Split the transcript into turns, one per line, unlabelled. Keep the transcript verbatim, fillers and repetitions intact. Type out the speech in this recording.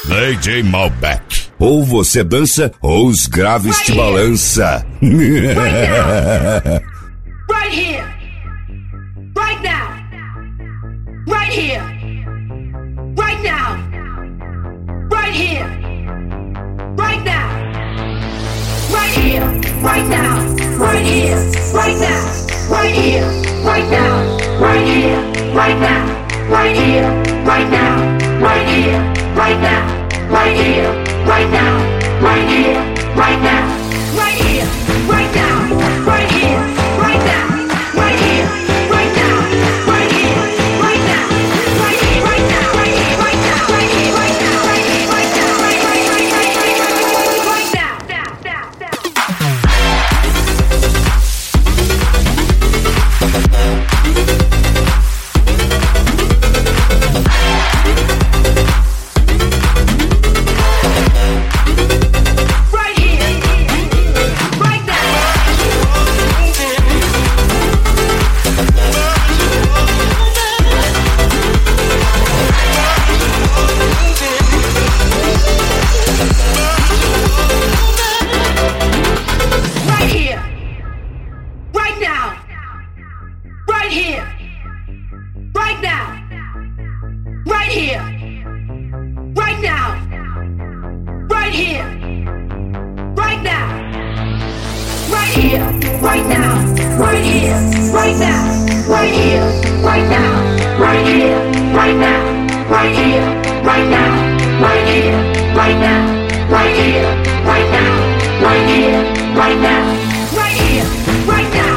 D J Malbec.
Ou você dança ou os graves te balança.
Right here. Right now. Right here. Right now. Right here. Right now. Right here. Right now. Right here. Right now. Right here. Right now. Right here. Right now. Right here. Right now. Right here. Right now. Right here. Right now. Right here. Right now. Right here. Right now. Right here. Right now. Right here. Right now. Right here. Right now. Right here. Right now. Right here. Right now. Right here. Right now. Right here. Right now. Right right right right right right now. Now. Now. Now. Right here. Right now. Right here. Right now. Right here. Right now. Right here. Right now. Right here. Right now. Right here. Right now. Right here. Right now. Right here. Right now. Right here. Right now. Right here. Right now. Right here. Right now. Right here. Right now. Right here. Right now. Right here. Right now.